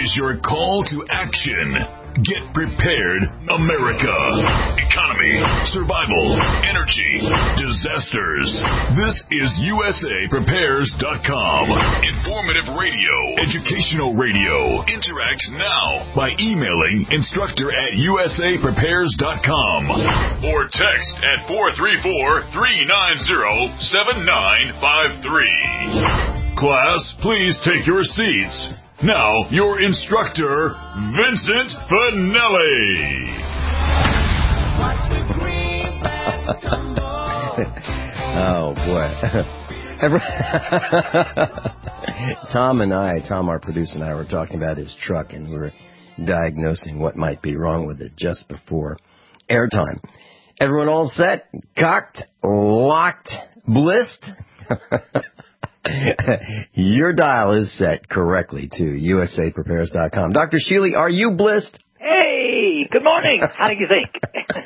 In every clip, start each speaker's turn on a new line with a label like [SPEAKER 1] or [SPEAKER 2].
[SPEAKER 1] is your call to action. Get prepared, America. Economy, survival, energy, disasters. This is USAPrepares.com. Informative radio, educational radio. Interact now by emailing instructor@USAPrepares.com or text at 434-390-7953. Class, please take your seats. Now, your instructor, Vincent Finelli.
[SPEAKER 2] Oh, boy. Tom, our producer, and I were talking about his truck, and we were diagnosing what might be wrong with it just before airtime. Everyone all set? Cocked? Locked? Blissed? Your dial is set correctly to USAPrepares.com. Dr. Sheely, are you blissed?
[SPEAKER 3] Hey, good morning. How do you think?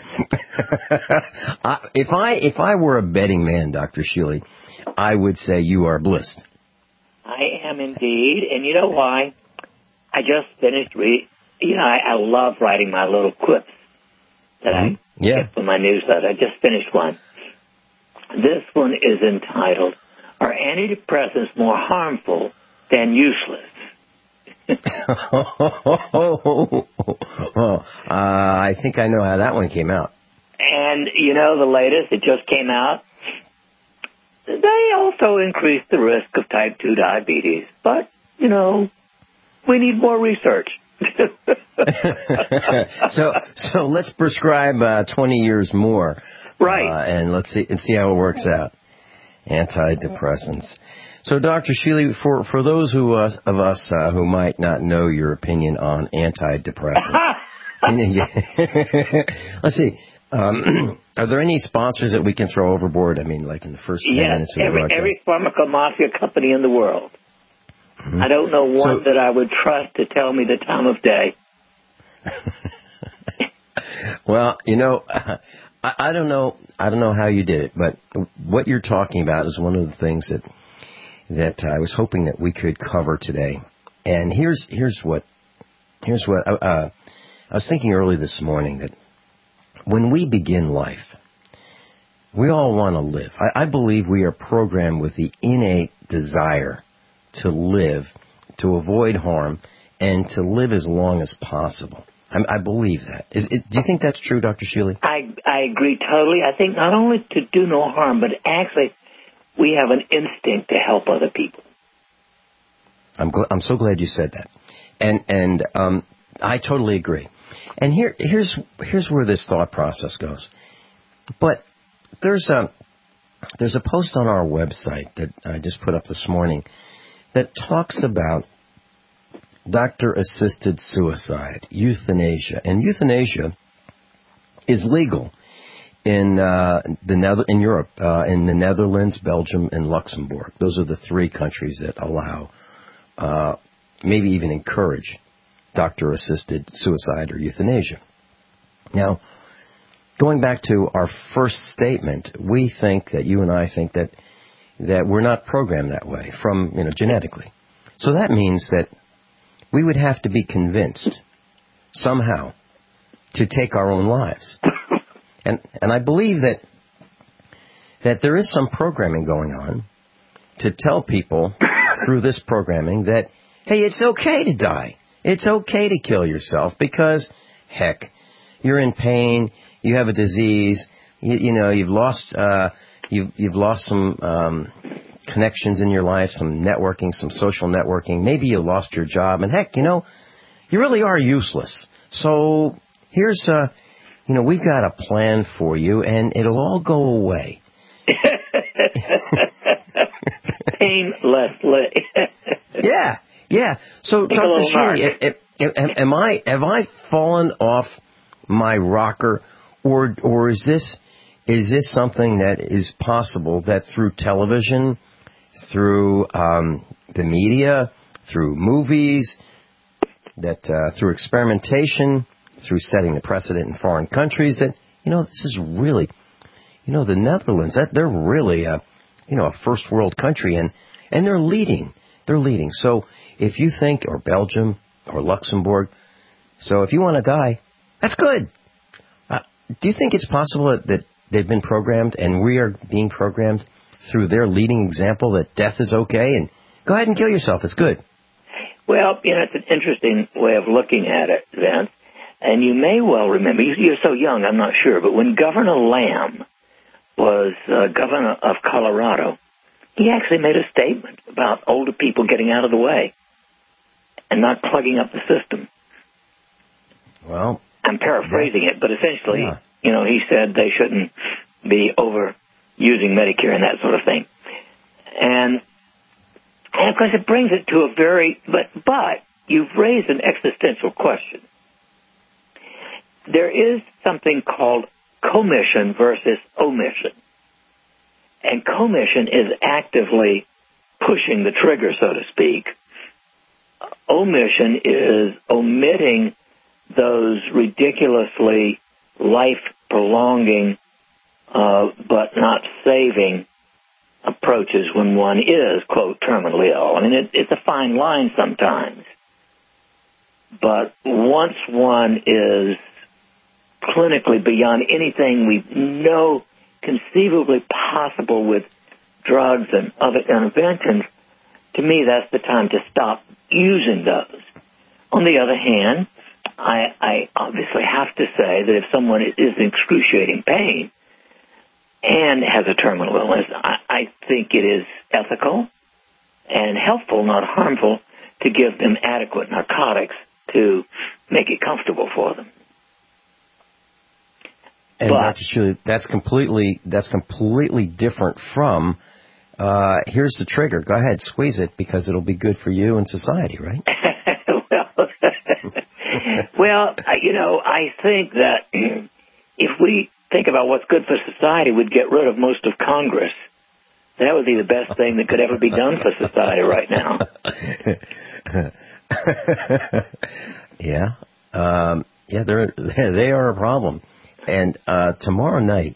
[SPEAKER 2] If I were a betting man, Dr. Sheely, I would say you are blissed.
[SPEAKER 3] I am indeed, and you know why? I just finished I love writing my little quips that I get from my newsletter. I just finished one. This one is entitled, "Are antidepressants more harmful than useless?"
[SPEAKER 2] I think I know how that one came out.
[SPEAKER 3] And, the latest, it just came out. They also increase the risk of type 2 diabetes. But, we need more research.
[SPEAKER 2] So let's prescribe 20 years more.
[SPEAKER 3] Right.
[SPEAKER 2] And let's see how it works out. Antidepressants. So, Dr. Sheely, for those of us who might not know your opinion on antidepressants, let's see. Are there any sponsors that we can throw overboard? I mean, like in the first 10 minutes of the broadcast?
[SPEAKER 3] Every pharmacomafia company in the world. Mm-hmm. I don't know one that I would trust to tell me the time of day.
[SPEAKER 2] Well, I don't know how you did it, but what you're talking about is one of the things that I was hoping that we could cover today. And here's what I was thinking early this morning, that when we begin life, we all want to live. I believe we are programmed with the innate desire to live, to avoid harm, and to live as long as possible. I believe that. Do you think that's true, Dr. Sheely?
[SPEAKER 3] I agree totally. I think not only to do no harm, but actually we have an instinct to help other people.
[SPEAKER 2] I'm so glad you said that. And I totally agree. And here's where this thought process goes. But there's a post on our website that I just put up this morning that talks about doctor-assisted suicide, euthanasia. And euthanasia is legal in Europe, in the Netherlands, Belgium, and Luxembourg. Those are the three countries that allow, maybe even encourage, doctor-assisted suicide or euthanasia. Now, going back to our first statement, you and I think that we're not programmed that way from, genetically. So that means that we would have to be convinced somehow to take our own lives. And I believe that there is some programming going on to tell people through this programming that, hey, it's okay to die. It's okay to kill yourself because, heck, you're in pain, you have a disease, you've lost some connections in your life, some networking, some social networking. Maybe you lost your job, and heck, you really are useless. So here's we've got a plan for you, and it'll all go away.
[SPEAKER 3] Painlessly.
[SPEAKER 2] Yeah. So, Dr. Sheely, have I fallen off my rocker, or is this something that is possible that through television, through the media, through movies, that through experimentation, through setting the precedent in foreign countries, that this is really, the Netherlands, that they're really a first world country, and they're leading. So if you think, or Belgium, or Luxembourg. So if you want to die, that's good. Do you think it's possible that they've been programmed and we are being programmed through their leading example that death is okay and go ahead and kill yourself, it's good?
[SPEAKER 3] Well, it's an interesting way of looking at it, Vince. And you may well remember, you're so young, I'm not sure, but when Governor Lamb was governor of Colorado, he actually made a statement about older people getting out of the way and not plugging up the system.
[SPEAKER 2] Well,
[SPEAKER 3] I'm paraphrasing it, but essentially, he said they shouldn't be overusing Medicare and that sort of thing. And of course, it brings it to a but you've raised an existential question. There is something called commission versus omission. And commission is actively pushing the trigger, so to speak. Omission is omitting those ridiculously life-prolonging but not saving approaches when one is, quote, terminally ill. I mean, it's a fine line sometimes. But once one is clinically beyond anything we know conceivably possible with drugs and other interventions, to me that's the time to stop using those. On the other hand, I obviously have to say that if someone is in excruciating pain and has a terminal illness, I think it is ethical and helpful, not harmful, to give them adequate narcotics to make it comfortable for them.
[SPEAKER 2] And Dr. Shuley, that's completely different from, here's the trigger, go ahead, squeeze it, because it'll be good for you and society, right?
[SPEAKER 3] Well, I think that if we think about what's good for society, we'd get rid of most of Congress. That would be the best thing that could ever be done for society right now. They are a problem. And tomorrow night,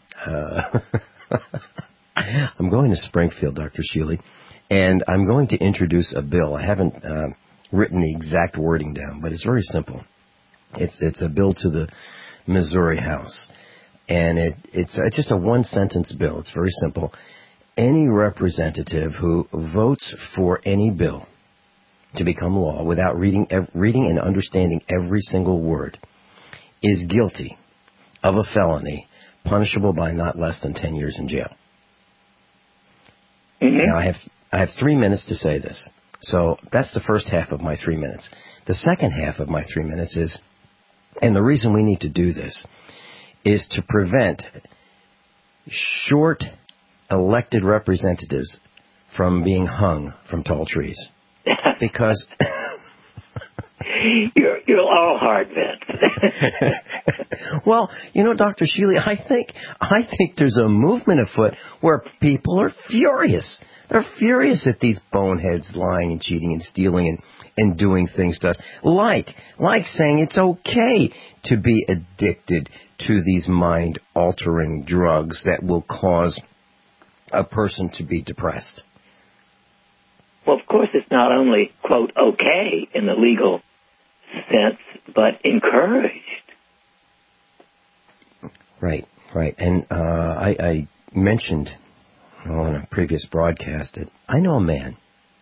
[SPEAKER 3] I'm going to Springfield, Dr. Shealy, and I'm going to introduce a bill. I haven't written the exact wording down, but it's very simple. It's a bill to the Missouri House, and it's just a one-sentence bill. It's very simple. Any representative who votes for any bill to become law without reading and understanding every single word is guilty of a felony punishable by not less than 10 years in jail. Mm-hmm. Now, I have 3 minutes to say this. So that's the first half of my 3 minutes. The second half of my 3 minutes is, and the reason we need to do this is to prevent short elected representatives from being hung from tall trees. Because you're all hard, Vince.
[SPEAKER 2] Well, Dr. Shealy, I think there's a movement afoot where people are furious. They're furious at these boneheads lying and cheating and stealing and doing things to us. Like saying it's okay to be addicted to these mind-altering drugs that will cause a person to be depressed.
[SPEAKER 3] Well, of course, it's not only, quote, okay in the legal sense, but encouraged. Right.
[SPEAKER 2] And I mentioned on a previous broadcast that I knew a man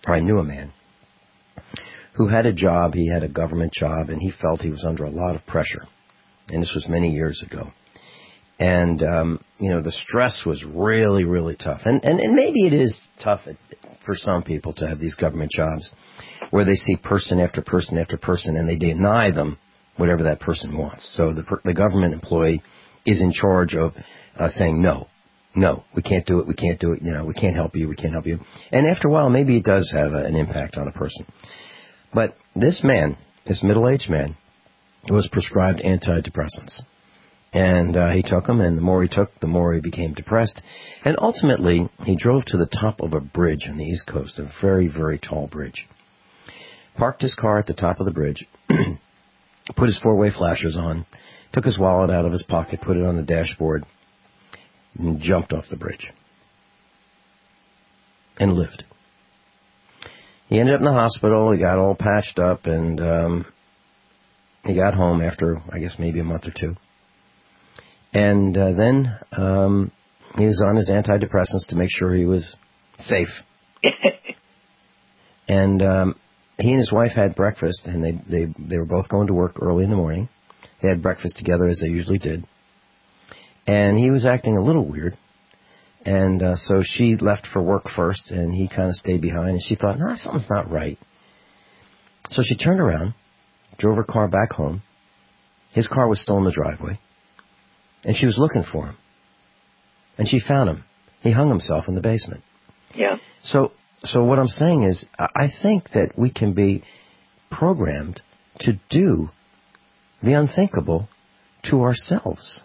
[SPEAKER 2] who had a job. He had a government job, and he felt he was under a lot of pressure. And this was many years ago. And, the stress was really, really tough. And maybe it is tough for some people to have these government jobs where they see person after person after person and they deny them whatever that person wants. So the government employee is in charge of saying, no, we can't do it, we can't help you. And after a while, maybe it does have an impact on a person. But this middle-aged man, was prescribed antidepressants. And he took them, and the more he took, the more he became depressed. And ultimately, he drove to the top of a bridge on the East Coast, a very, very tall bridge. Parked his car at the top of the bridge, put his four-way flashers on, took his wallet out of his pocket, put it on the dashboard, and jumped off the bridge. And lived. He ended up in the hospital. He got all patched up, and he got home after, I guess, maybe a month or two. And then he was on his antidepressants to make sure he was safe. And he and his wife had breakfast, and they were both going to work early in the morning. They had breakfast together, as they usually did. And he was acting a little weird. And so she left for work first, and he kind of stayed behind. And she thought, something's not right. So she turned around, drove her car back home. His car was still in the driveway. And she was looking for him. And she found him. He hung himself in the basement.
[SPEAKER 3] Yeah.
[SPEAKER 2] So what I'm saying is, I think that we can be programmed to do the unthinkable to ourselves.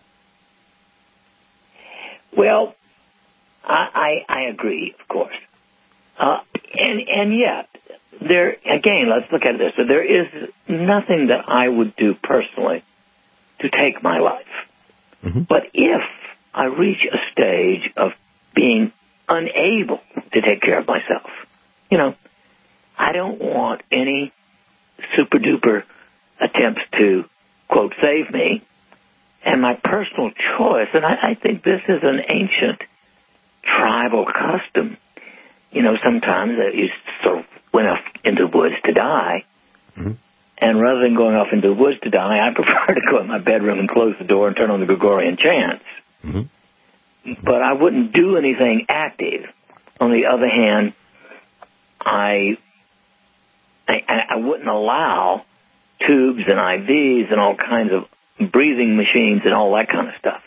[SPEAKER 3] Well, I agree, of course. And yet, again, let's look at this. So there is nothing that I would do personally to take my life. Mm-hmm. But if I reach a stage of being unable to take care of myself, I don't want any super-duper attempts to, quote, save me. And my personal choice, and I think this is an ancient tribal custom. Sometimes you sort of went off into the woods to die. Mm-hmm. And rather than going off into the woods to die, I prefer to go in my bedroom and close the door and turn on the Gregorian chants. Mm-hmm. But I wouldn't do anything active. On the other hand, I wouldn't allow tubes and IVs and all kinds of breathing machines and all that kind of stuff.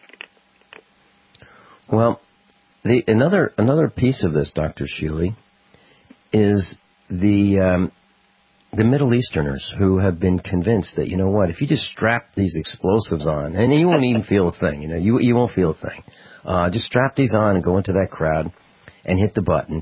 [SPEAKER 2] Well, another piece of this, Dr. Shealy, is the Middle Easterners who have been convinced that, if you just strap these explosives on, and you won't even feel a thing, you won't feel a thing. Just strap these on and go into that crowd and hit the button.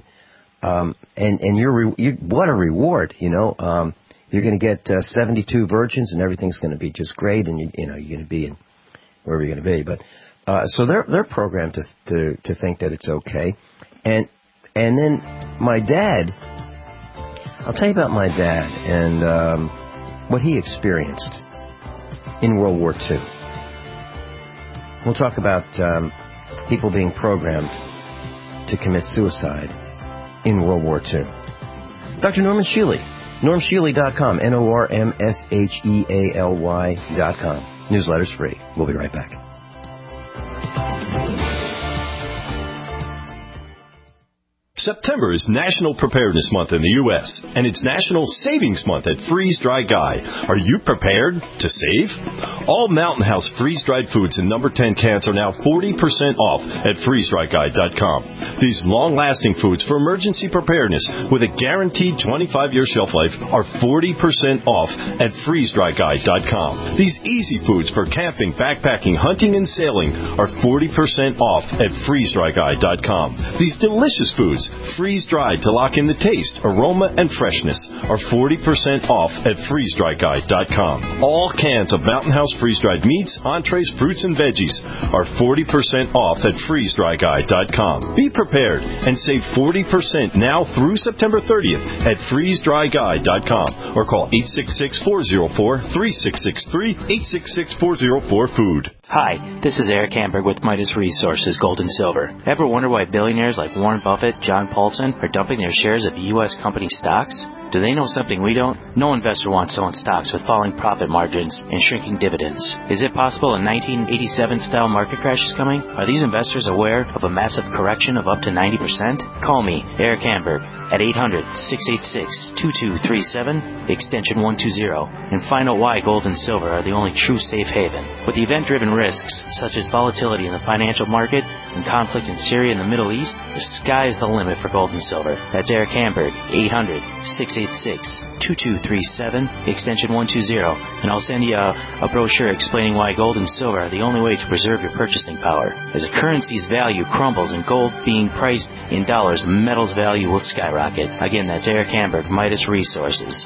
[SPEAKER 2] And what a reward, you're going to get 72 virgins and everything's going to be just great, and you're going to be in wherever you're going to be. But so they're programmed to think that it's okay. And then my dad, I'll tell you about my dad and what he experienced in World War II. We'll talk about people being programmed to commit suicide in World War II. Dr. Norman Shealy, normshealy.com, NORMSHEALY.com. Newsletter's free. We'll be right back.
[SPEAKER 4] September is National Preparedness Month in the U.S., and it's National Savings Month at Freeze Dry Guy. Are you prepared to save? All Mountain House freeze-dried foods in number 10 cans are now 40% off at freezedryguy.com. These long-lasting foods for emergency preparedness with a guaranteed 25-year shelf life are 40% off at freezedryguy.com. These easy foods for camping, backpacking, hunting, and sailing are 40% off at freezedryguy.com. These delicious foods, freeze-dried to lock in the taste, aroma, and freshness, are 40% off at freezedryguy.com. All cans of Mountain House freeze-dried meats, entrees, fruits, and veggies are 40% off at freezedryguy.com. Be prepared and save 40% now through September 30th at freezedryguy.com or call 866-404-3663, 866-404-FOOD.
[SPEAKER 5] Hi, this is Eric Hamburg with Midas Resources Gold and Silver. Ever wonder why billionaires like Warren Buffett, John Paulson are dumping their shares of U.S. company stocks? Do they know something we don't? No investor wants to own stocks with falling profit margins and shrinking dividends. Is it possible a 1987-style market crash is coming? Are these investors aware of a massive correction of up to 90%? Call me, Eric Hamburg, at 800-686-2237, extension 120, and find out why gold and silver are the only true safe haven. With event-driven risks, such as volatility in the financial market and conflict in Syria and the Middle East, the sky is the limit for gold and silver. That's Eric Hamburg, 800-686-2237, extension 120, and I'll send you a brochure explaining why gold and silver are the only way to preserve your purchasing power. As a currency's value crumbles and gold being priced in dollars, metal's value will skyrocket. Again, that's Eric Hamburg, Midas Resources,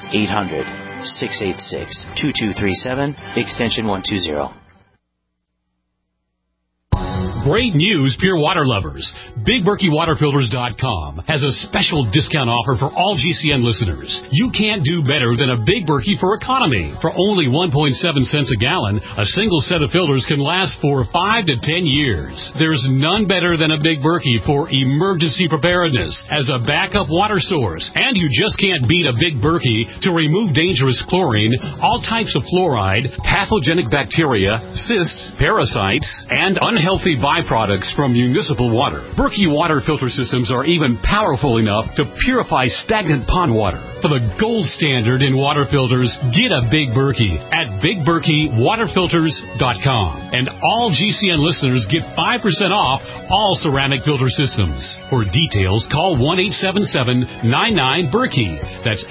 [SPEAKER 5] 800-686-2237, extension 120.
[SPEAKER 6] Great news, pure water lovers. BigBerkeyWaterFilters.com has a special discount offer for all GCN listeners. You can't do better than a Big Berkey for economy. For only 1.7 cents a gallon, a single set of filters can last for 5 to 10 years. There's none better than a Big Berkey for emergency preparedness as a backup water source. And you just can't beat a Big Berkey to remove dangerous chlorine, all types of fluoride, pathogenic bacteria, cysts, parasites, and unhealthy byproducts from municipal water. Berkey water filter systems are even powerful enough to purify stagnant pond water. For the gold standard in water filters, get a Big Berkey at BigBerkeyWaterFilters.com. And all GCN listeners get 5% off all ceramic filter systems. For details, call 1-877-99-BERKEY. That's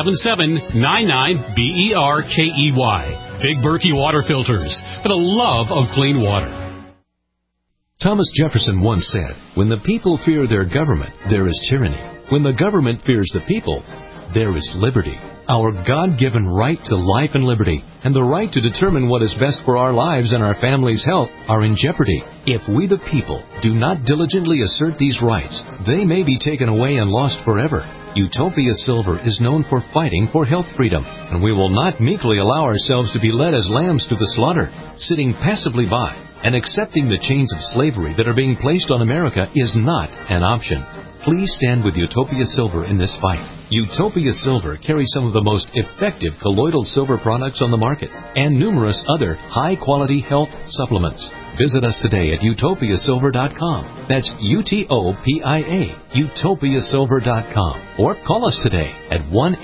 [SPEAKER 6] 877-99-BERKEY. Big Berkey Water Filters, for the love of clean water.
[SPEAKER 7] Thomas Jefferson once said, "When the people fear their government, there is tyranny. When the government fears the people, there is liberty." Our God-given right to life and liberty and the right to determine what is best for our lives and our family's health are in jeopardy. If we the people do not diligently assert these rights, they may be taken away and lost forever. Utopia Silver is known for fighting for health freedom, and we will not meekly allow ourselves to be led as lambs to the slaughter. Sitting passively by and accepting the chains of slavery that are being placed on America is not an option. Please stand with Utopia Silver in this fight. Utopia Silver carries some of the most effective colloidal silver products on the market and numerous other high-quality health supplements. Visit us today at utopiasilver.com. That's UTOPIA, utopiasilver.com. Or call us today at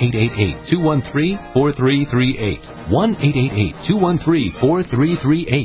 [SPEAKER 7] 1-888-213-4338. 1-888-213-4338.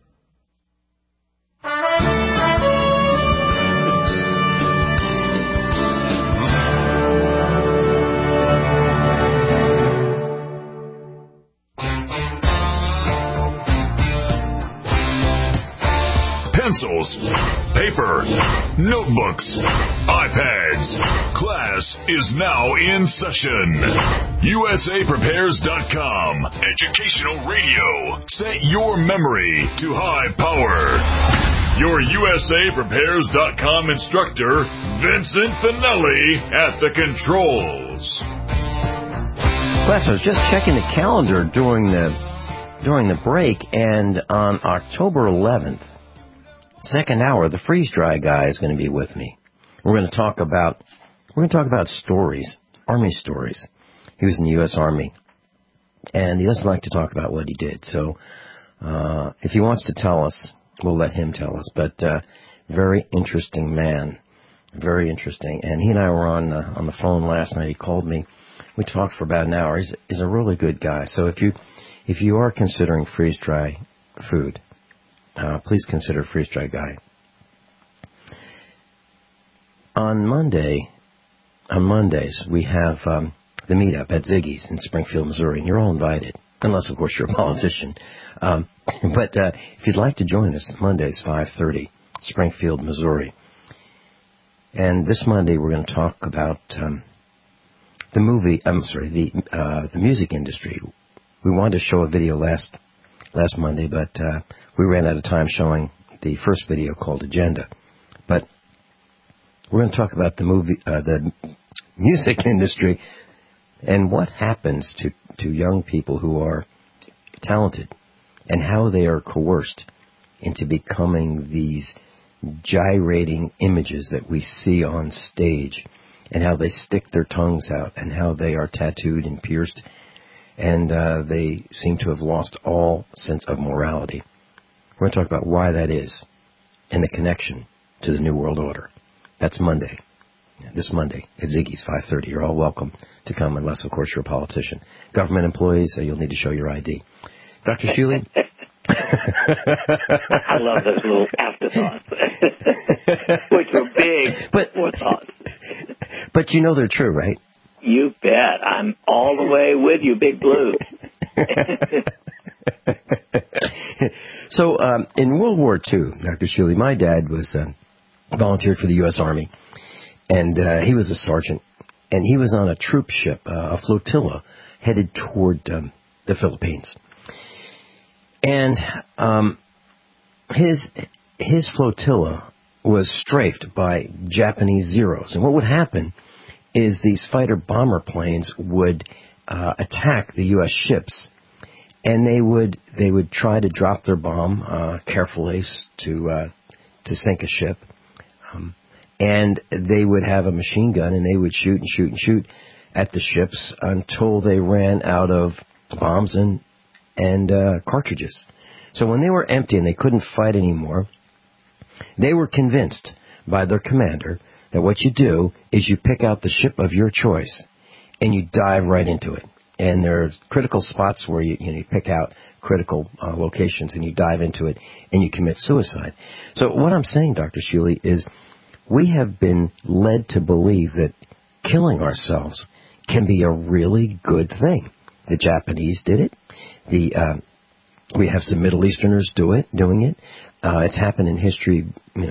[SPEAKER 1] Pencils, paper, notebooks, iPads. Class is now in session. USAPrepares.com. Educational radio. Set your memory to high power. Your USAPrepares.com instructor, Vincent Finelli, at the controls.
[SPEAKER 2] Class, I was just checking the calendar during the break, and on October 11th, second hour, the Freeze Dry guy is going to be with me. We're going to talk about stories, Army stories. He was in the U.S. Army, and he doesn't like to talk about what he did. So if he wants to tell us, we'll let him tell us. But very interesting man, very interesting. And he and I were on the phone last night. He called me. We talked for about an hour. He's a really good guy. So if you are considering freeze dry food, please consider Freeze Dry Guy. On Mondays, we have the meetup at Ziggy's in Springfield, Missouri, and you're all invited, unless, of course, you're a politician. But if you'd like to join us, Mondays, 5:30, Springfield, Missouri. And this Monday, we're going to talk about the music industry. We wanted to show a video last Monday, but we ran out of time showing the first video called Agenda. But we're going to talk about the music industry and what happens to young people who are talented and how they are coerced into becoming these gyrating images that we see on stage, and how they stick their tongues out, and how they are tattooed and pierced, and they seem to have lost all sense of morality. We're going to talk about why that is and the connection to the New World Order. That's Monday. This Monday at Ziggy's, 5:30. You're all welcome to come, unless, of course, you're a politician. Government employees, you'll need to show your ID. Dr. Shuley?
[SPEAKER 3] I love those little afterthoughts, which are big forethoughts.
[SPEAKER 2] But you know they're true, right?
[SPEAKER 3] You bet. I'm all the way with you, Big Blue.
[SPEAKER 2] So in World War II, Dr. Shuley, my dad was volunteered for the U.S. Army, and he was a sergeant, and he was on a troop ship, a flotilla, headed toward the Philippines. And his his flotilla was strafed by Japanese Zeros. And what would happen is these fighter bomber planes would attack the U.S. ships, and they would try to drop their bomb carefully to sink a ship, and they would have a machine gun, and they would shoot and shoot and shoot at the ships until they ran out of bombs and cartridges. So when they were empty and they couldn't fight anymore, they were convinced by their commander that what you do is you pick out the ship of your choice and you dive right into it. And there's critical spots where you pick out critical locations and you dive into it and you commit suicide. So what I'm saying, Dr. Shealy, is we have been led to believe that killing ourselves can be a really good thing. The Japanese did it. We have some Middle Easterners doing it. It's happened in history,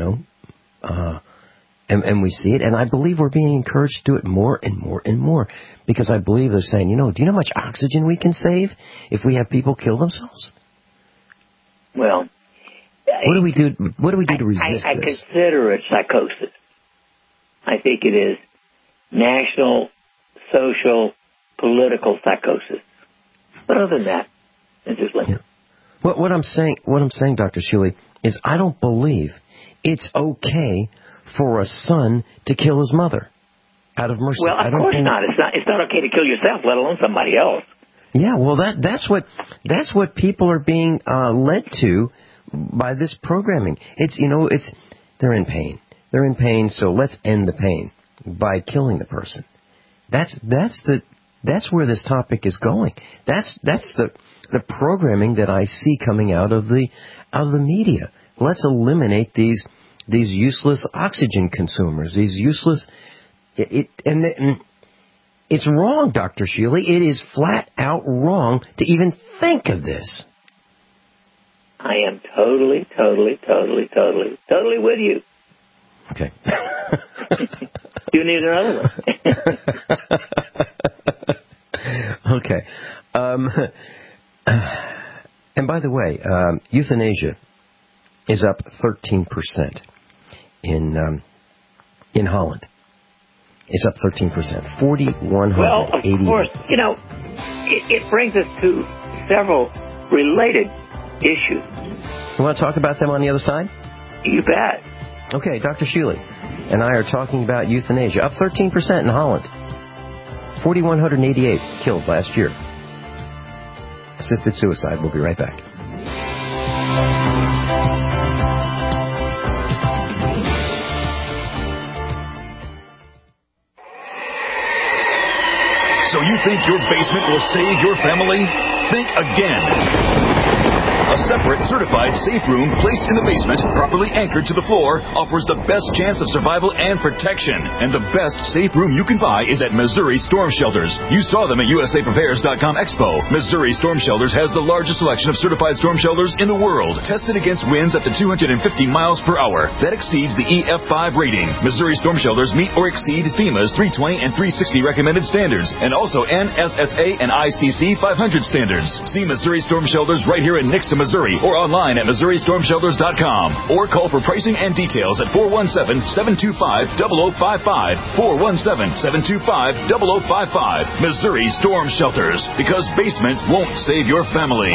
[SPEAKER 2] and we see it. And I believe we're being encouraged to do it more and more and more, because I believe they're saying, do you know how much oxygen we can save if we have people kill themselves?
[SPEAKER 3] Well,
[SPEAKER 2] what do we do? What do we do to resist this?
[SPEAKER 3] I consider it psychosis. I think it is national, social, political psychosis. But other than that, it's just like. Yeah.
[SPEAKER 2] What I'm saying, Dr. Shealy, is I don't believe it's okay for a son to kill his mother out of mercy.
[SPEAKER 3] Well, of course not. It's not okay to kill yourself, let alone somebody else.
[SPEAKER 2] Yeah, well, that's what people are being led to by this programming. They're in pain. They're in pain, so let's end the pain by killing the person. That's where this topic is going. That's the programming that I see coming out of the media. Let's eliminate these useless oxygen consumers. These useless. It's wrong, Dr. Shealy. It is flat out wrong to even think of this.
[SPEAKER 3] I am totally with you.
[SPEAKER 2] Okay.
[SPEAKER 3] You need another one.
[SPEAKER 2] Okay. And by the way, euthanasia is up 13% in Holland. It's up 13%. 4,180.
[SPEAKER 3] Well, of course, it brings us to several related issues.
[SPEAKER 2] You want to talk about them on the other side?
[SPEAKER 3] You bet.
[SPEAKER 2] Okay, Dr. Shealy and I are talking about euthanasia. Up 13% in Holland. 4,188 killed last year. Assisted suicide. We'll be right back.
[SPEAKER 1] So you think your basement will save your family? Think again. A separate, certified safe room placed in the basement, properly anchored to the floor, offers the best chance of survival and protection. And the best safe room you can buy is at Missouri Storm Shelters. You saw them at USAPrepares.com Expo. Missouri Storm Shelters has the largest selection of certified storm shelters in the world, tested against winds up to 250 miles per hour. That exceeds the EF5 rating. Missouri Storm Shelters meet or exceed FEMA's 320 and 360 recommended standards, and also NSSA and ICC 500 standards. See Missouri Storm Shelters right here in Nixon, Missouri, or online at MissouriStormShelters.com, or call for pricing and details at 417-725-0055, 417-725-0055. Missouri Storm Shelters, because basements won't save your family.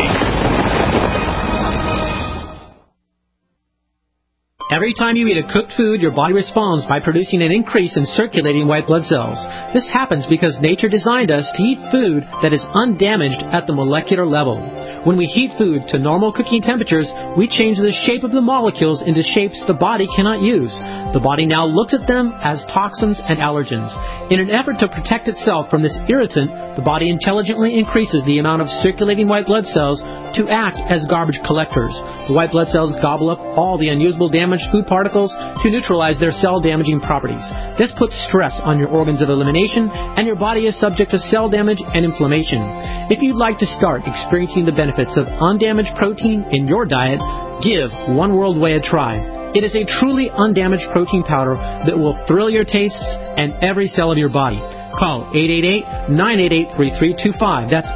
[SPEAKER 8] Every time you eat a cooked food, your body responds by producing an increase in circulating white blood cells. This happens because nature designed us to eat food that is undamaged at the molecular level. When we heat food to normal cooking temperatures, we change the shape of the molecules into shapes the body cannot use. The body now looks at them as toxins and allergens. In an effort to protect itself from this irritant, the body intelligently increases the amount of circulating white blood cells to act as garbage collectors. The white blood cells gobble up all the unusable damaged food particles to neutralize their cell-damaging properties. This puts stress on your organs of elimination, and your body is subject to cell damage and inflammation. If you'd like to start experiencing the benefits of undamaged protein in your diet, give One World Whey a try. It is a truly undamaged protein powder that will thrill your tastes and every cell of your body. Call 888-988-3325. That's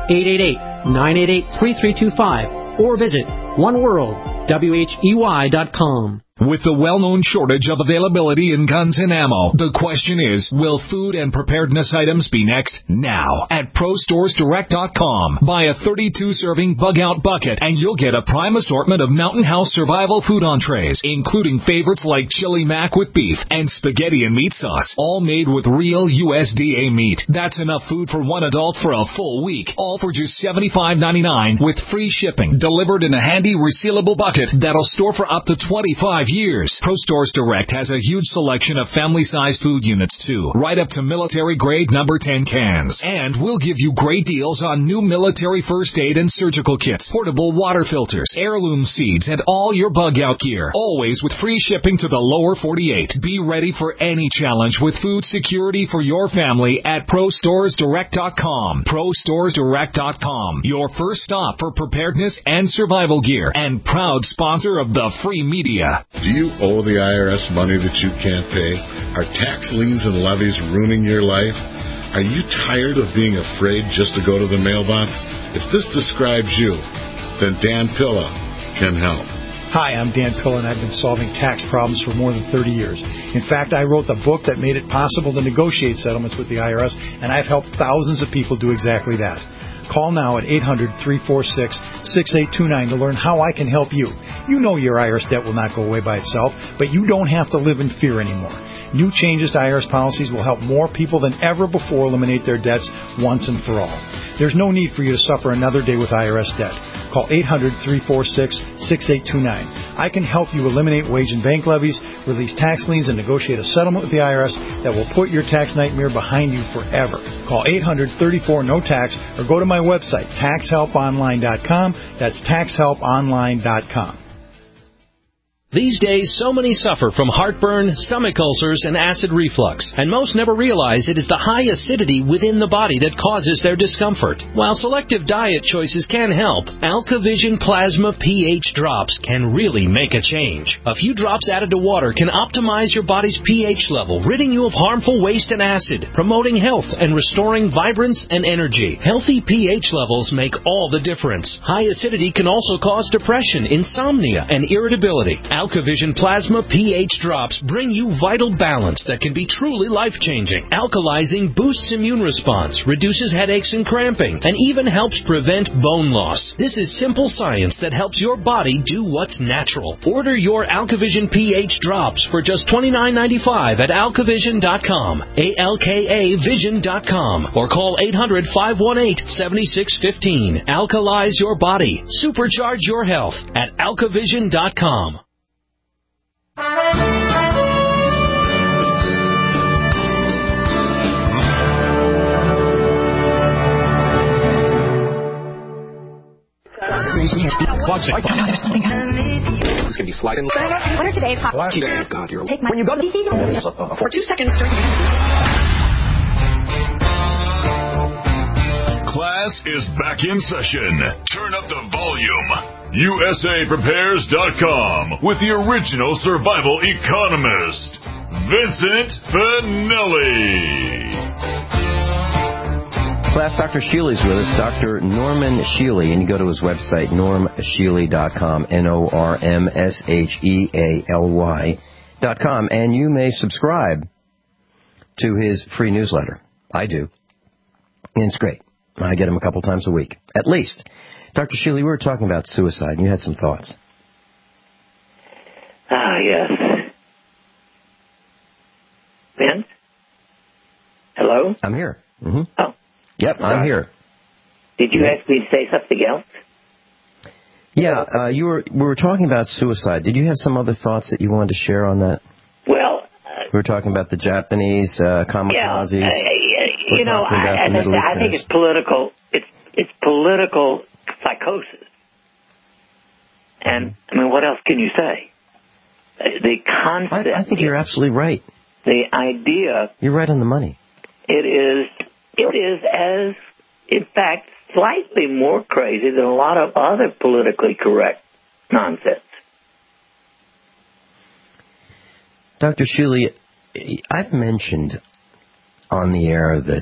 [SPEAKER 8] 888-988-3325. Or visit oneworldwhey.com.
[SPEAKER 9] With the well-known shortage of availability in guns and ammo, the question is, will food and preparedness items be next? Now, at ProStoresDirect.com. Buy a 32-serving bug-out bucket, and you'll get a prime assortment of Mountain House survival food entrees, including favorites like chili mac with beef and spaghetti and meat sauce, all made with real USDA meat. That's enough food for one adult for a full week, all for just $75.99 with free shipping, delivered in a handy resealable bucket that'll store for up to 25 years. ProStores Direct has a huge selection of family-sized food units, too, right up to military-grade number 10 cans. And we'll give you great deals on new military first aid and surgical kits, portable water filters, heirloom seeds, and all your bug-out gear, always with free shipping to the lower 48. Be ready for any challenge with food security for your family at ProStoresDirect.com. ProStoresDirect.com, your first stop for preparedness and survival gear, and proud sponsor of the free media.
[SPEAKER 10] Do you owe the IRS money that you can't pay? Are tax liens and levies ruining your life? Are you tired of being afraid just to go to the mailbox? If this describes you, then Dan Pilla can help.
[SPEAKER 11] Hi, I'm Dan Pilla, and I've been solving tax problems for more than 30 years. In fact, I wrote the book that made it possible to negotiate settlements with the IRS, and I've helped thousands of people do exactly that. Call now at 800-346-6829 to learn how I can help you. You know your IRS debt will not go away by itself, but you don't have to live in fear anymore. New changes to IRS policies will help more people than ever before eliminate their debts once and for all. There's no need for you to suffer another day with IRS debt. Call 800-346-6829. I can help you eliminate wage and bank levies, release tax liens, and negotiate a settlement with the IRS that will put your tax nightmare behind you forever. Call 800-34-NO-TAX or go to my website, TaxHelpOnline.com. That's TaxHelpOnline.com.
[SPEAKER 12] These days, so many suffer from heartburn, stomach ulcers, and acid reflux, and most never realize it is the high acidity within the body that causes their discomfort. While selective diet choices can help, AlkaVision Plasma pH drops can really make a change. A few drops added to water can optimize your body's pH level, ridding you of harmful waste and acid, promoting health and restoring vibrance and energy. Healthy pH levels make all the difference. High acidity can also cause depression, insomnia, and irritability. AlkaVision Plasma pH drops bring you vital balance that can be truly life-changing. Alkalizing boosts immune response, reduces headaches and cramping, and even helps prevent bone loss. This is simple science that helps your body do what's natural. Order your AlkaVision pH drops for just $29.95 at AlkaVision.com, ALKAVision.com, or call 800-518-7615. Alkalize your body. Supercharge your health at AlkaVision.com.
[SPEAKER 13] Watch it. There's something. This can be sliding. What are today's hot? Oh God, you're. Take my. When you go to for 2 seconds.
[SPEAKER 1] Class is back in session. Turn up the volume. USAPrepares.com with the original survival economist, Vincent Finelli.
[SPEAKER 2] Class, Dr. Shealy's with us, Dr. Norman Shealy, and you go to his website, normshealy.com, NORMSHEALY.com, and you may subscribe to his free newsletter. I do. And it's great. I get them a couple times a week, at least. Dr. Shealy, we were talking about suicide, and you had some thoughts.
[SPEAKER 3] Yes. Vince? Hello?
[SPEAKER 2] I'm here. Mm-hmm.
[SPEAKER 3] Oh.
[SPEAKER 2] Yep, I'm here.
[SPEAKER 3] Did you ask me to say something else?
[SPEAKER 2] Yeah, we were talking about suicide. Did you have some other thoughts that you wanted to share on that?
[SPEAKER 3] Well...
[SPEAKER 2] we were talking about the Japanese kamikazes.
[SPEAKER 3] Yeah, I think it's political. It's political psychosis. And, I mean, what else can you say? The concept...
[SPEAKER 2] I think you're absolutely right.
[SPEAKER 3] The idea...
[SPEAKER 2] You're right on the money.
[SPEAKER 3] It is as, in fact, slightly more crazy than a lot of other politically correct nonsense.
[SPEAKER 2] Dr. Shealy, I've mentioned on the air that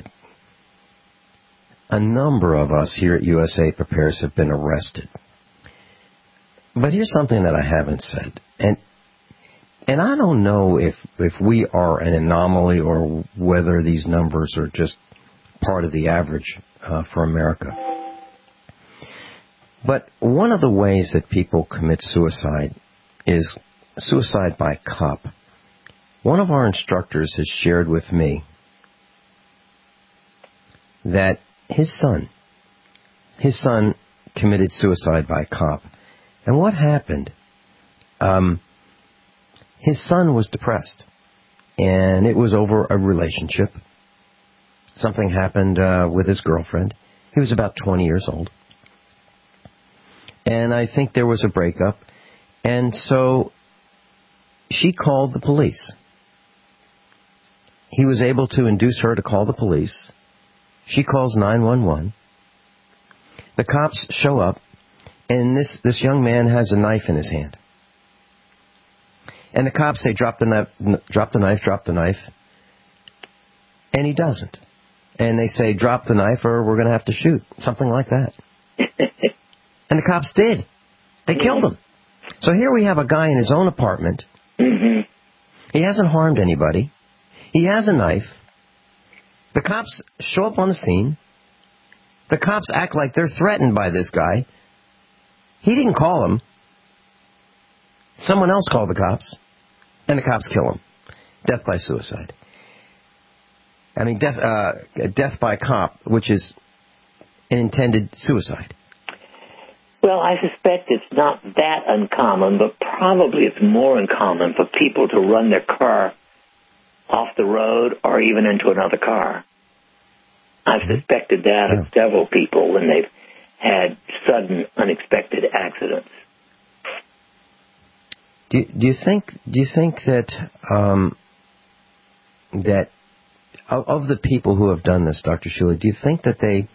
[SPEAKER 2] a number of us here at USA Prepares have been arrested. But here's something that I haven't said. And And I don't know if we are an anomaly or whether these numbers are just part of the average for America. But one of the ways that people commit suicide is suicide by cop. One of our instructors has shared with me that his son committed suicide by cop. And what happened? His son was depressed, and it was over a relationship. Something happened with his girlfriend. He was about 20 years old. And I think there was a breakup. And so she called the police. He was able to induce her to call the police. She calls 911. The cops show up, and this young man has a knife in his hand. And the cops say, drop the knife. And he doesn't. And they say, drop the knife or we're going to have to shoot. Something like that. And the cops did. They killed him. So here we have a guy in his own apartment. Mm-hmm. He hasn't harmed anybody. He has a knife. The cops show up on the scene. The cops act like they're threatened by this guy. He didn't call him. Someone else called the cops. And the cops kill him. Death by suicide. I mean, death by cop, which is an intended suicide.
[SPEAKER 3] Well, I suspect it's not that uncommon, but probably it's more uncommon for people to run their car off the road or even into another car. I've suspected that of several people when they've had sudden, unexpected accidents.
[SPEAKER 2] Do you think that that of the people who have done this, Dr. Schuele, do you think that they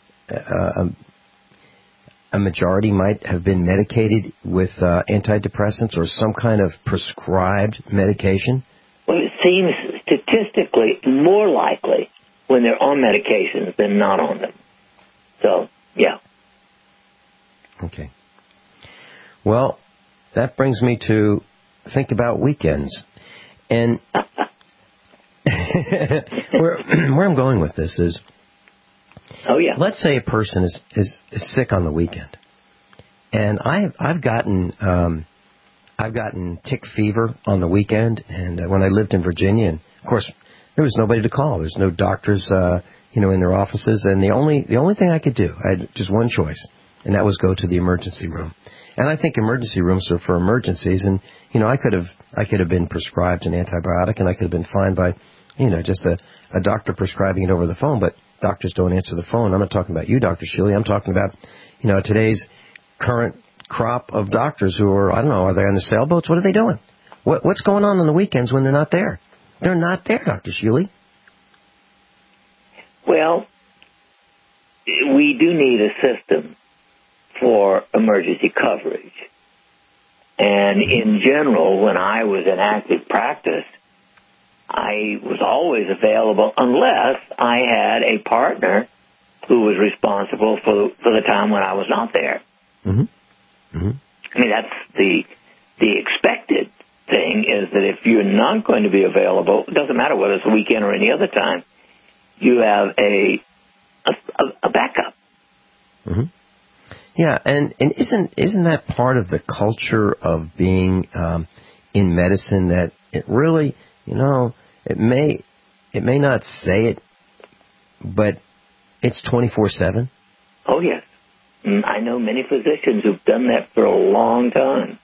[SPEAKER 2] a majority might have been medicated with antidepressants or some kind of prescribed medication?
[SPEAKER 3] Well, it seems statistically more likely when they're on medications than not on them. So, yeah.
[SPEAKER 2] Okay. Well, that brings me to think about weekends. And where I'm going with this is, let's say a person is sick on the weekend, and I've gotten tick fever on the weekend, and when I lived in Virginia, and of course there was nobody to call. There's no doctors, in their offices, and the only thing I could do, I had just one choice, and that was go to the emergency room. And I think emergency rooms are for emergencies, and I could have been prescribed an antibiotic, and I could have been fine by just a doctor prescribing it over the phone, but doctors don't answer the phone. I'm not talking about you, Dr. Schuele. I'm talking about, today's current crop of doctors who are, I don't know, are they on the sailboats? What are they doing? What's going on the weekends when they're not there? They're not there, Dr. Schuele.
[SPEAKER 3] Well, we do need a system for emergency coverage. And in general, when I was in active practice, I was always available unless I had a partner who was responsible for the time when I was not there. Mm-hmm. Mm-hmm. I mean, that's the expected thing is that if you're not going to be available, it doesn't matter whether it's a weekend or any other time, you have a backup.
[SPEAKER 2] Mm-hmm. Yeah, and isn't that part of the culture of being in medicine that it really, it may not say it, but it's 24/7?
[SPEAKER 3] Oh, yes. I know many physicians who've done that for a long time.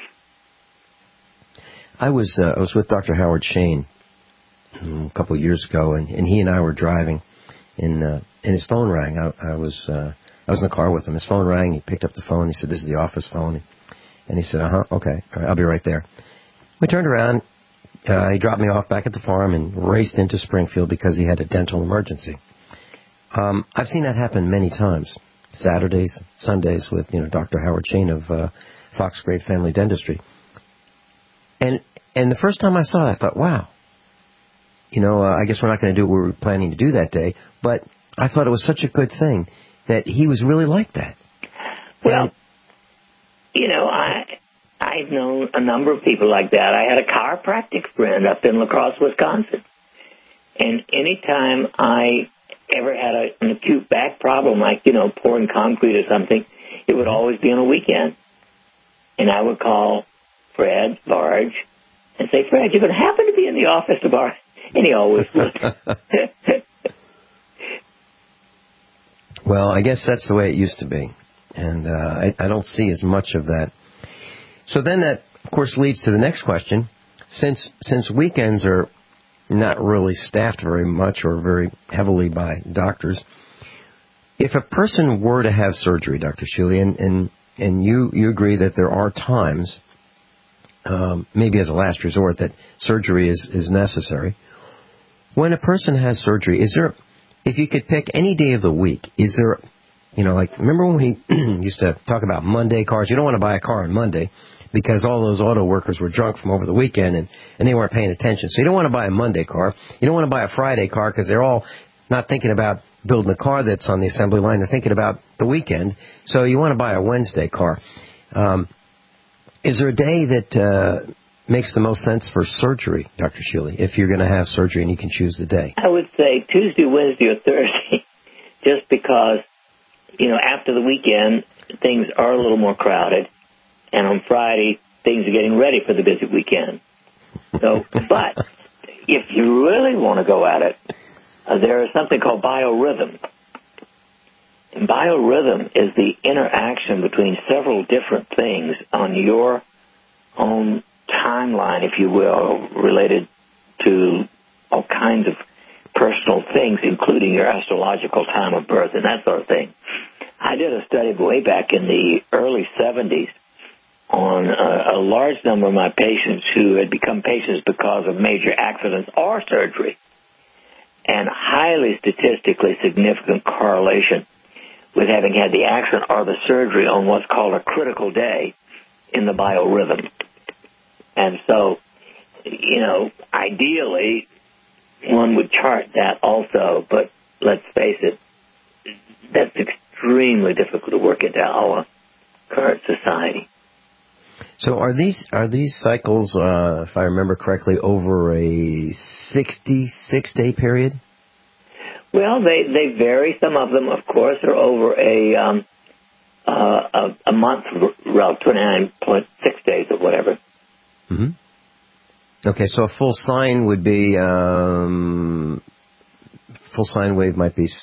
[SPEAKER 2] I was with Dr. Howard Shane a couple of years ago, and he and I were driving, and his phone rang. I was in the car with him. His phone rang. He picked up the phone. He said, "This is the office phone." And he said, okay, all right, I'll be right there. We turned around. He dropped me off back at the farm and raced into Springfield because he had a dental emergency. I've seen that happen many times, Saturdays, Sundays, with Dr. Howard Shane of Fox Great Family Dentistry. And the first time I saw it, I thought, wow, I guess we're not going to do what we were planning to do that day, but I thought it was such a good thing that he was really like that.
[SPEAKER 3] Well, I've known a number of people like that. I had a chiropractic friend up in La Crosse, Wisconsin. And anytime I ever had an acute back problem, like, pouring concrete or something, it would always be on a weekend. And I would call Fred Barge and say, Fred, you're going to happen to be in the office tomorrow. And he always would.
[SPEAKER 2] Well, I guess that's the way it used to be. And I don't see as much of that. So then that, of course, leads to the next question. Since weekends are not really staffed very much or very heavily by doctors, if a person were to have surgery, Dr. Shealy, and you agree that there are times, maybe as a last resort, that surgery is necessary. When a person has surgery, is there, if you could pick any day of the week, is there, remember when we used to talk about Monday cars? You don't want to buy a car on Monday because all those auto workers were drunk from over the weekend and they weren't paying attention. So you don't want to buy a Monday car. You don't want to buy a Friday car because they're all not thinking about building a car that's on the assembly line. They're thinking about the weekend. So you want to buy a Wednesday car. Is there a day that makes the most sense for surgery, Dr. Shealy, if you're going to have surgery and you can choose the day?
[SPEAKER 3] I would say Tuesday, Wednesday, or Thursday, just because, after the weekend, things are a little more crowded. And on Friday, things are getting ready for the busy weekend. So, but if you really want to go at it, there is something called biorhythm. And biorhythm is the interaction between several different things on your own timeline, if you will, related to all kinds of personal things, including your astrological time of birth and that sort of thing. I did a study way back in the early 70s on a large number of my patients who had become patients because of major accidents or surgery, and highly statistically significant correlation with having had the accident or the surgery on what's called a critical day in the biorhythm. And so, ideally, one would chart that also, but let's face it, that's extremely difficult to work into our current society.
[SPEAKER 2] So are these cycles, if I remember correctly, over a 66-day period?
[SPEAKER 3] Well, they vary. Some of them, of course, are over a month, around 29.6 days or whatever.
[SPEAKER 2] Mm-hmm. Okay, so a full sine would be, full sine wave might be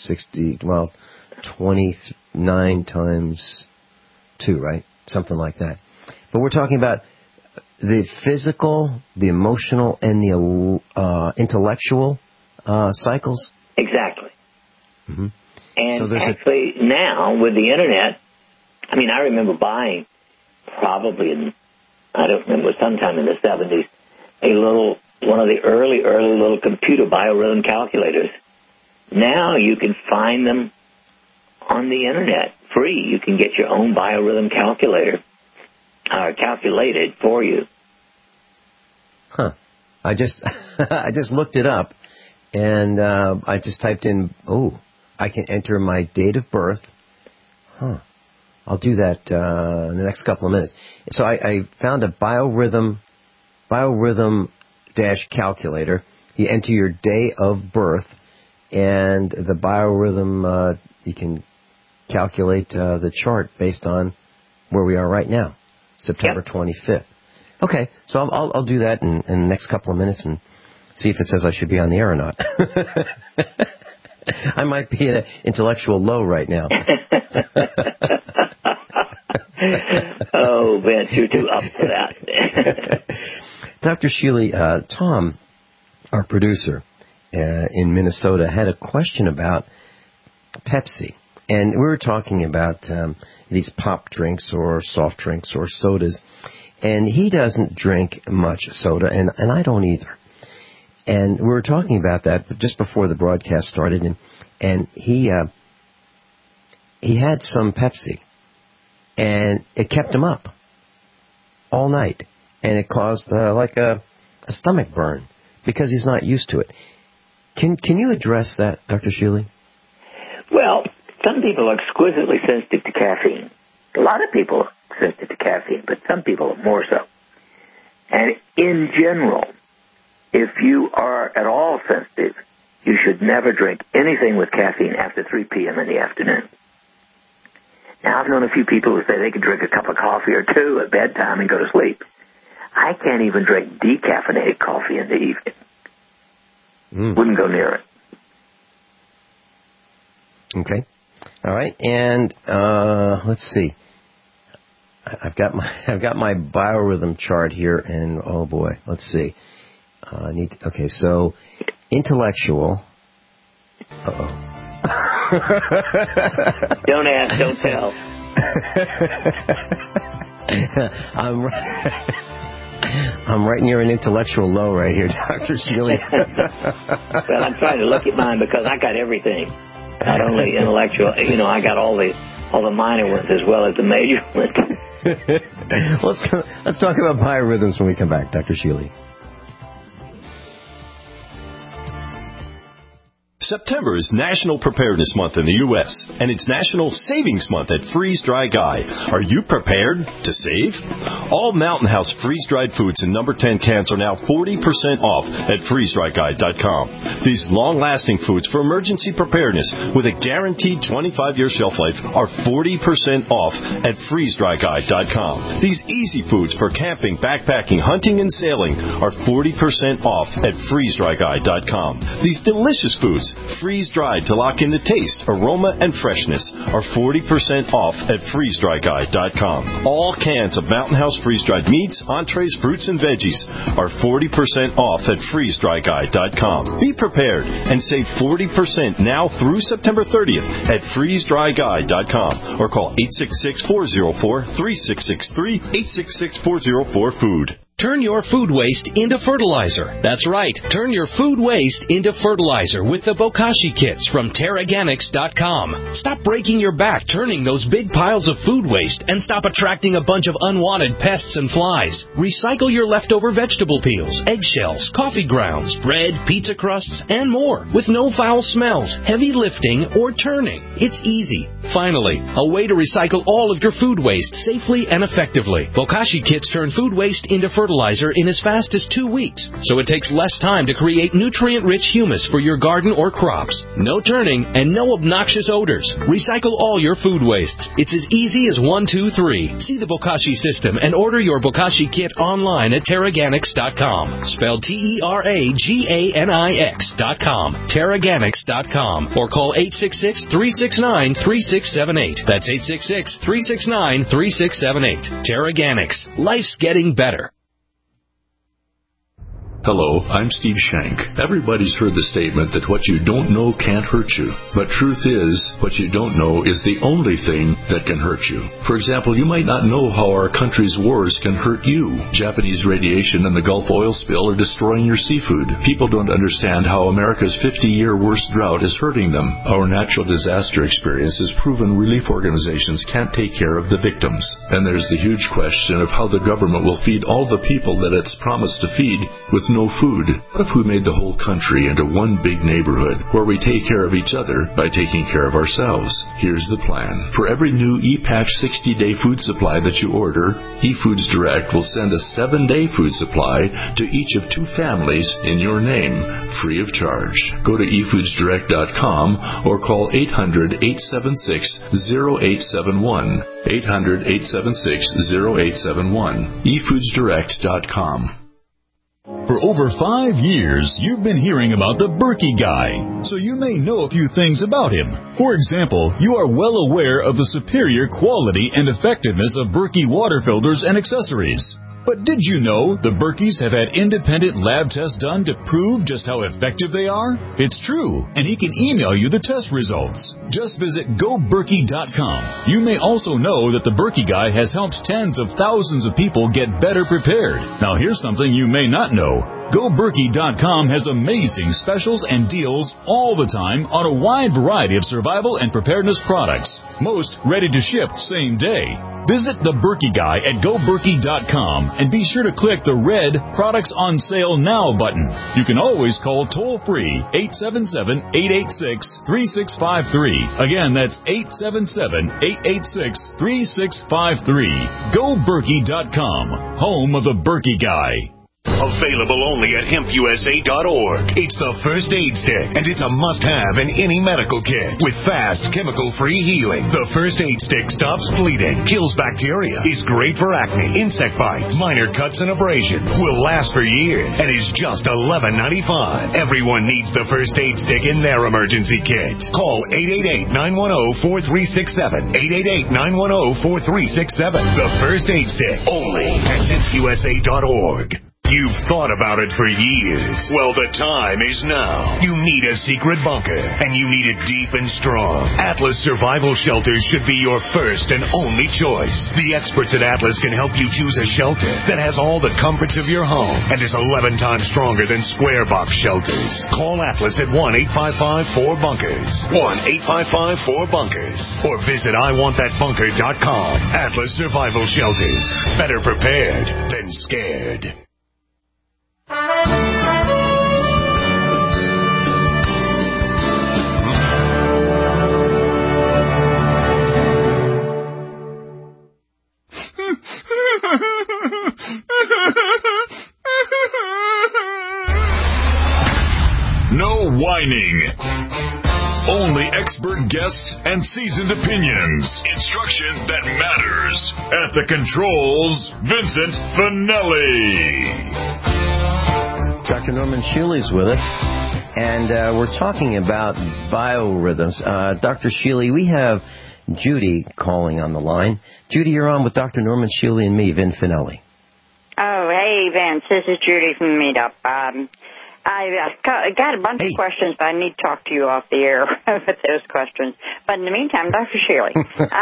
[SPEAKER 2] 29 times 2, right? Something like that. But we're talking about the physical, the emotional, and the intellectual cycles?
[SPEAKER 3] Exactly.
[SPEAKER 2] Mm-hmm.
[SPEAKER 3] And so actually now, with the Internet, I remember buying probably I don't remember, sometime in the 70s, one of the early little computer biorhythm calculators. Now you can find them on the Internet, free. You can get your own biorhythm calculator, calculated for you.
[SPEAKER 2] Huh. I just looked it up, and I just typed in, I can enter my date of birth. Huh. I'll do that in the next couple of minutes. So I found a biorhythm dash calculator. You enter your day of birth, and the biorhythm, you can calculate the chart based on where we are right now, September 25th. Okay, so I'll do that in the next couple of minutes and see if it says I should be on the air or not. I might be at an intellectual low right now.
[SPEAKER 3] Oh, Vince, you're too up for that.
[SPEAKER 2] Dr. Shealy, Tom, our producer in Minnesota, had a question about Pepsi. And we were talking about these pop drinks or soft drinks or sodas. And he doesn't drink much soda, and I don't either. And we were talking about that just before the broadcast started, and he had some Pepsi, and it kept him up all night, and it caused like a stomach burn because he's not used to it. Can you address that, Dr. Shealy?
[SPEAKER 3] Well, some people are exquisitely sensitive to caffeine. A lot of people are sensitive to caffeine, but some people are more so. And in general, if you are at all sensitive, you should never drink anything with caffeine after 3 p.m. in the afternoon. Now, I've known a few people who say they could drink a cup of coffee or two at bedtime and go to sleep. I can't even drink decaffeinated coffee in the evening. Wouldn't go near it.
[SPEAKER 2] Okay. All right. And let's see. I've got my biorhythm chart here, and oh boy, let's see. Okay, so intellectual. Uh-oh.
[SPEAKER 3] Don't ask, don't tell.
[SPEAKER 2] I'm right near an intellectual low right here, Dr. Sheely.
[SPEAKER 3] Well, I'm trying to look at mine because I got everything. Not only intellectual, I got all the minor ones as well as the major ones.
[SPEAKER 2] Let's talk about biorhythms when we come back, Dr. Sheely.
[SPEAKER 4] September is National Preparedness Month in the U.S., and it's National Savings Month at Freeze Dry Guy. Are you prepared to save? All Mountain House freeze-dried foods in number 10 cans are now 40% off at freezedryguy.com. These long-lasting foods for emergency preparedness with a guaranteed 25-year shelf life are 40% off at freezedryguy.com. These easy foods for camping, backpacking, hunting, and sailing are 40% off at freezedryguy.com. These delicious foods, freeze-dried to lock in the taste, aroma, and freshness, are 40% off at freezedryguy.com. All cans of Mountain House freeze-dried meats, entrees, fruits, and veggies are 40% off at freezedryguy.com. Be prepared and save 40% now through September 30th at freezedryguy.com or call 866-404-3663, 866-404-FOOD.
[SPEAKER 12] Turn your food waste into fertilizer. That's right. Turn your food waste into fertilizer with the Bokashi kits from Terraganics.com. Stop breaking your back turning those big piles of food waste and stop attracting a bunch of unwanted pests and flies. Recycle your leftover vegetable peels, eggshells, coffee grounds, bread, pizza crusts, and more with no foul smells, heavy lifting, or turning. It's easy. Finally, a way to recycle all of your food waste safely and effectively. Bokashi kits turn food waste into fertilizer in as fast as 2 weeks, so it takes less time to create nutrient-rich humus for your garden or crops. No turning and no obnoxious odors. Recycle all your food wastes. It's as easy as 1, 2, 3. See the Bokashi system and order your Bokashi kit online at Terraganics.com. Spelled Terraganix.com. Terraganics.com. Or call 866-369-3678. That's 866-369-3678. Terraganics. Life's getting better.
[SPEAKER 14] Hello, I'm Steve Shank. Everybody's heard the statement that what you don't know can't hurt you. But truth is, what you don't know is the only thing that can hurt you. For example, you might not know how our country's wars can hurt you. Japanese radiation and the Gulf oil spill are destroying your seafood. People don't understand how America's 50-year worst drought is hurting them. Our natural disaster experience has proven relief organizations can't take care of the victims. And there's the huge question of how the government will feed all the people that it's promised to feed with no food. What if we made the whole country into one big neighborhood where we take care of each other by taking care of ourselves? Here's the plan. For every new ePatch 60-day food supply that you order, eFoods Direct will send a 7-day food supply to each of 2 families in your name, free of charge. Go to eFoodsDirect.com or call 800-876-0871. 800-876-0871. eFoodsDirect.com.
[SPEAKER 15] For over 5 years, you've been hearing about the Berkey Guy, so you may know a few things about him. For example, you are well aware of the superior quality and effectiveness of Berkey water filters and accessories. But did you know the Berkeys have had independent lab tests done to prove just how effective they are? It's true, and he can email you the test results. Just visit GoBerkey.com. You may also know that the Berkey Guy has helped tens of thousands of people get better prepared. Now here's something you may not know. GoBerkey.com has amazing specials and deals all the time on a wide variety of survival and preparedness products. Most ready to ship same day. Visit The Berkey Guy at GoBerkey.com and be sure to click the red Products on Sale Now button. You can always call toll-free 877-886-3653. Again, that's 877-886-3653. GoBerkey.com, home of The Berkey Guy.
[SPEAKER 16] Available only at hempusa.org. It's the First Aid Stick, and it's a must-have in any medical kit. With fast, chemical-free healing, the First Aid Stick stops bleeding, kills bacteria, is great for acne, insect bites, minor cuts and abrasions, will last for years, and is just $11.95. Everyone needs the First Aid Stick in their emergency kit. Call 888-910-4367. 888-910-4367. The First Aid Stick, only at hempusa.org. You've thought about it for years. Well, the time is now. You need a secret bunker, and you need it deep and strong. Atlas Survival Shelters should be your first and only choice. The experts at Atlas can help you choose a shelter that has all the comforts of your home and is 11 times stronger than square box shelters. Call Atlas at 1-855-4BUNKERS. 1-855-4BUNKERS. Or visit IWantThatBunker.com. Atlas Survival Shelters. Better prepared than scared.
[SPEAKER 15] No whining. Only expert guests and seasoned opinions. Instruction that matters. At the controls, Vincent Finelli.
[SPEAKER 2] Dr. Norman Shealy's with us, and we're talking about biorhythms. Dr. Shealy, we have Judy calling on the line. Judy, you're on with Dr. Norman Shealy and me, Vin Finelli.
[SPEAKER 17] Oh, hey, Vince. This is Judy from Meetup. I got a bunch of questions, but I need to talk to you off the air with those questions. But in the meantime, Dr. Shealy,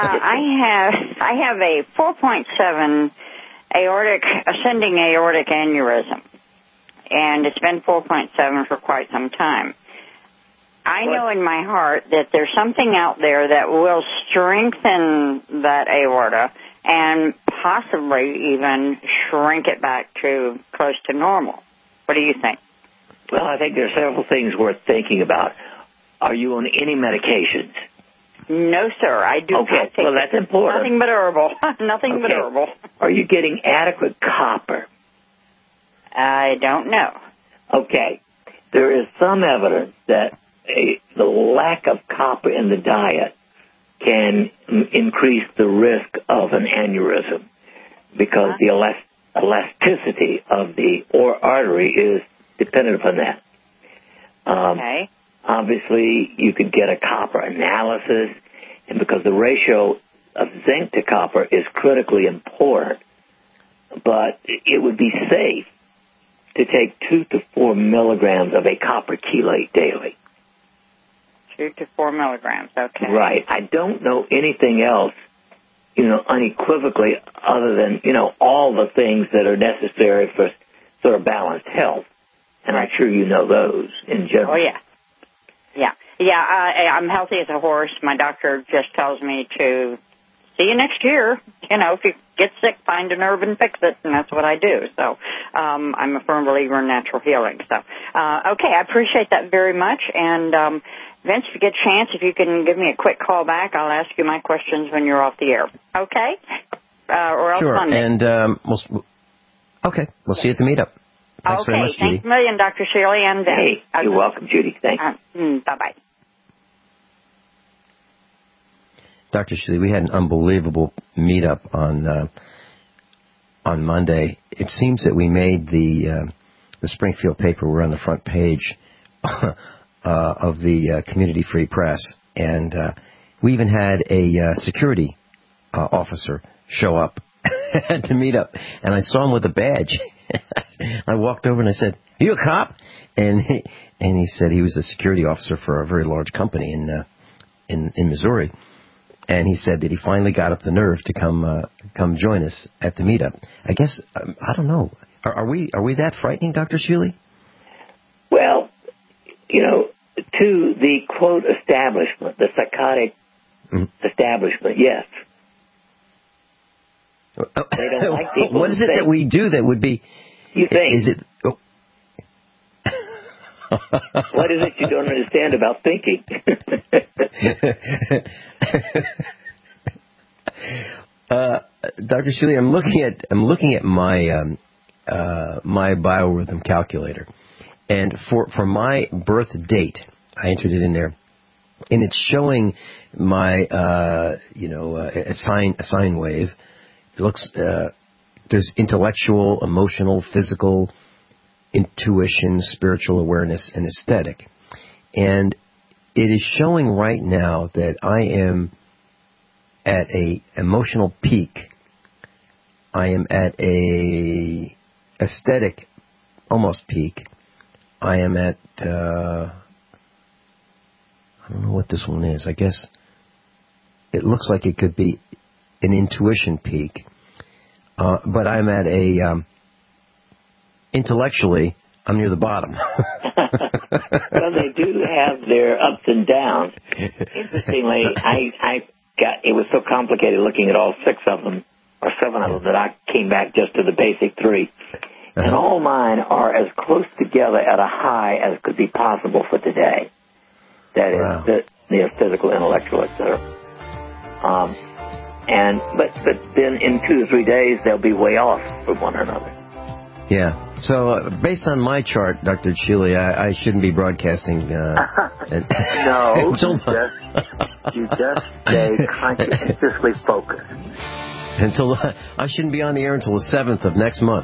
[SPEAKER 17] I have a 4.7 ascending aortic aneurysm, and it's been 4.7 for quite some time. I know in my heart that there's something out there that will strengthen that aorta and possibly even shrink it back to close to normal. What do you think?
[SPEAKER 3] Well, I think there are several things worth thinking about. Are you on any medications?
[SPEAKER 17] No, sir. I do not take
[SPEAKER 3] well, that's important.
[SPEAKER 17] Nothing but herbal. Nothing but herbal.
[SPEAKER 3] Are you getting adequate copper?
[SPEAKER 17] I don't know.
[SPEAKER 3] Okay. There is some evidence that the lack of copper in the diet can increase the risk of an aneurysm because the elasticity of the artery is dependent upon that.
[SPEAKER 17] Okay.
[SPEAKER 3] Obviously, you could get a copper analysis, and because the ratio of zinc to copper is critically important, but it would be safe to take 2 to 4 milligrams of a copper chelate daily.
[SPEAKER 17] 2 to 4 milligrams, okay.
[SPEAKER 3] Right. I don't know anything else, unequivocally other than, all the things that are necessary for sort of balanced health. And I'm sure you know those in general.
[SPEAKER 17] Oh, yeah. Yeah, I'm healthy as a horse. My doctor just tells me to see you next year. If you get sick, find a nerve and fix it, and that's what I do. So I'm a firm believer in natural healing. So, okay, I appreciate that very much. And, Vince, if you get a chance, if you can give me a quick call back, I'll ask you my questions when you're off the air. Okay? Or else
[SPEAKER 2] sure,
[SPEAKER 17] Monday.
[SPEAKER 2] And we'll see you at the meetup. Thanks very much, Judy.
[SPEAKER 17] Thanks a million, Dr. Shealy. And
[SPEAKER 3] hey, you're welcome, Judy. Thanks.
[SPEAKER 17] Bye-bye.
[SPEAKER 2] Dr. Shealy, we had an unbelievable meetup on Monday. It seems that we made the Springfield paper. We're on the front page of the Community Free Press, and we even had a security officer show up at the meetup, and I saw him with a badge. I walked over and I said, "Are you a cop?" And he said he was a security officer for a very large company in Missouri. And he said that he finally got up the nerve to come join us at the meetup. I guess I don't know. Are we that frightening, Dr. Shealy?
[SPEAKER 3] Well, to the quote establishment, the psychotic establishment, yes. They don't like people.
[SPEAKER 2] What is it that we do that would be?
[SPEAKER 3] You think?
[SPEAKER 2] Is it? Oh.
[SPEAKER 3] What is it you don't understand about thinking?
[SPEAKER 2] Dr. Shealy, I'm looking at my my biorhythm calculator, and for my birth date, I entered it in there, and it's showing my a sine wave. It looks there's intellectual, emotional, physical, intuition, spiritual awareness, and aesthetic, and it is showing right now that I am at a emotional peak. I am at a aesthetic almost peak. I am at I don't know what this one is. I guess it looks like it could be an intuition peak. But I'm at a intellectually, I'm near the bottom.
[SPEAKER 3] Well, they do have their ups and downs. Interestingly, it was so complicated looking at all 6 of them, or 7 of them, that I came back just to the basic 3. And all mine are as close together at a high as could be possible for today. That is the physical, intellectual, etc. But then in 2 or 3 days, they'll be way off from one another.
[SPEAKER 2] Yeah. So based on my chart, Dr. Shealy, I shouldn't be broadcasting.
[SPEAKER 3] No, you just stay conscientiously focused.
[SPEAKER 2] Until I shouldn't be on the air until the 7th of next month.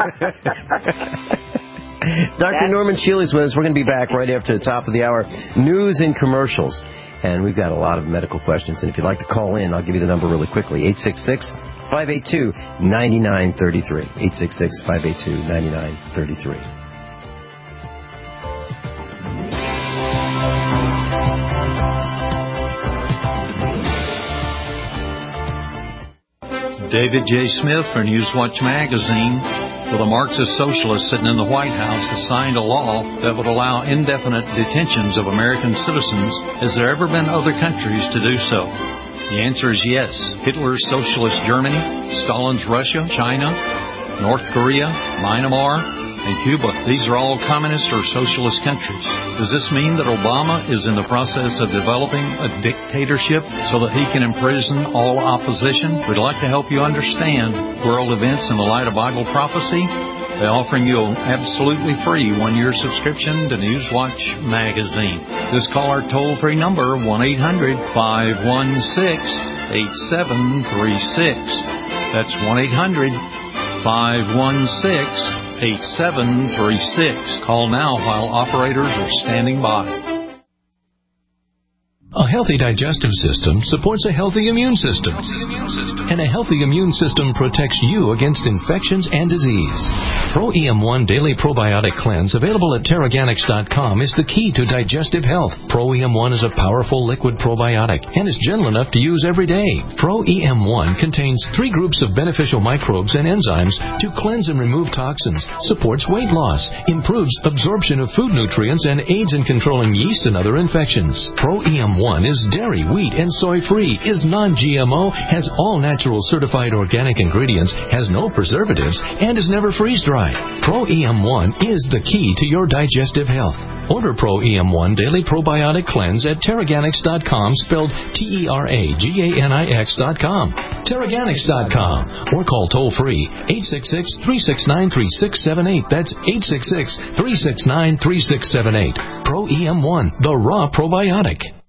[SPEAKER 2] Dr. Norman Shealy's with us. We're going to be back right after the top of the hour. News and commercials. And we've got a lot of medical questions. And if you'd like to call in, I'll give you the number really quickly. 866-582-9933. 866-582-9933.
[SPEAKER 18] David J. Smith for Newswatch Magazine. Well, the Marxist socialist sitting in the White House has signed a law that would allow indefinite detentions of American citizens. Has there ever been other countries to do so? The answer is yes. Hitler's socialist Germany, Stalin's Russia, China, North Korea, Myanmar, and Cuba. These are all communist or socialist countries. Does this mean that Obama is in the process of developing a dictatorship so that he can imprison all opposition? We'd like to help you understand world events in the light of Bible prophecy by offering you an absolutely free 1-year subscription to Newswatch Magazine. Just call our toll-free number, 1-800-516-8736. That's 1-800-516-8736. Call now while operators are standing by.
[SPEAKER 7] A healthy digestive system supports a healthy immune system. And a healthy immune system protects you against infections and disease. Pro EM1 Daily Probiotic Cleanse, available at Teraganix.com, is the key to digestive health. Pro EM1 is a powerful liquid probiotic and is gentle enough to use every day. Pro EM1 contains 3 groups of beneficial microbes and enzymes to cleanse and remove toxins, supports weight loss, improves absorption of food nutrients, and aids in controlling yeast and other infections. Pro EM1 is dairy, wheat, and soy-free, is non-GMO, has all natural certified organic ingredients, has no preservatives, and is never freeze-dried. Pro EM1 is the key to your digestive health. Order Pro EM1 Daily Probiotic Cleanse at Teraganix.com, spelled Teraganix.com. Teraganix.com. Or call toll-free 866-369-3678. That's 866-369-3678. Pro EM1, the raw probiotic.